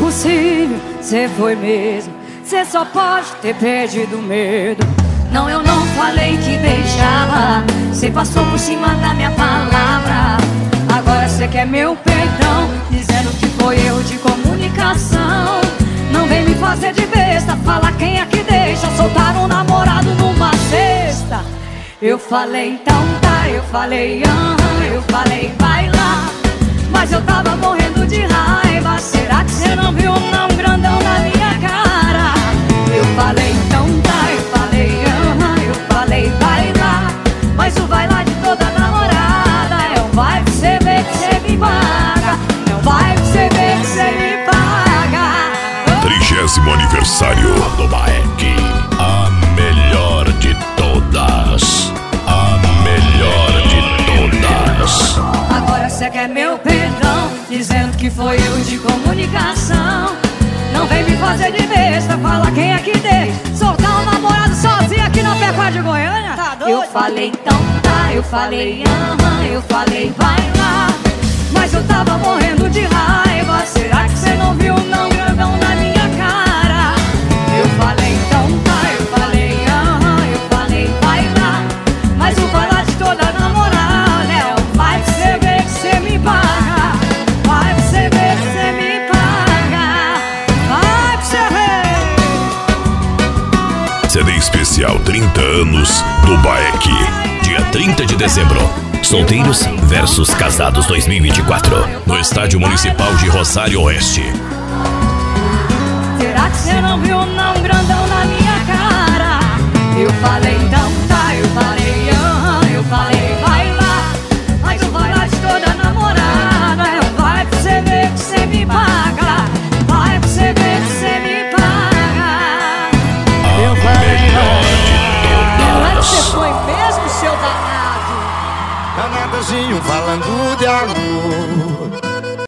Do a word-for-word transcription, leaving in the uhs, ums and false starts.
impossível, cê foi mesmo. Cê só pode ter perdido medo. Não, eu não falei que deixava, cê passou por cima da minha palavra. Agora cê quer meu perdão, dizendo que foi erro de comunicação. Não vem me fazer de besta, fala quem é que deixa soltar um namorado numa sexta. Eu falei então tá, eu falei aham, eu falei vai lá, mas eu tava morrendo de raiva. Será que cê não viu não grandão na minha cara? Eu falei então tá, eu falei aham, eu falei vai lá, mas o vai lá de toda namorada é um vai que cê vê que cê me paga, é um vai que cê vê que cê me paga. Trigésimo aniversário do Baek, a melhor de todas, a melhor de todas. Agora cê quer meu perdão, dizendo que foi erro de comunicação. Não vem me fazer de besta, fala quem é que deixa soltar um namorado sozinho aqui na Pecuária de Goiânia. Tá doido? Eu falei então tá, eu falei aham, eu falei vai lá, mas eu tava morrendo de raiva. Será que cê não viu não grandão na minha cara? Eu falei então tá, eu falei aham, eu falei vai lá, mas o vai lá de toda namorada é o vai que cê vê que cê me paga, vai que cê vê que cê me paga, vai que cê vê. C D especial trinta anos do Baek, dia trinta de dezembro. Solteiros versus Casados dois mil e vinte e quatro, no Estádio Municipal de Rosário Oeste. Será que cê não viu não grandão na minha cara? Eu falei então tá, eu falei aham, eu falei vai lá, mas o vai lá de toda namorada é o vai que cê vê que cê me paga, vai que cê vê que cê me paga. Eu falei não é que cê foi mesmo, seu danado? Danadazinho falando de amor.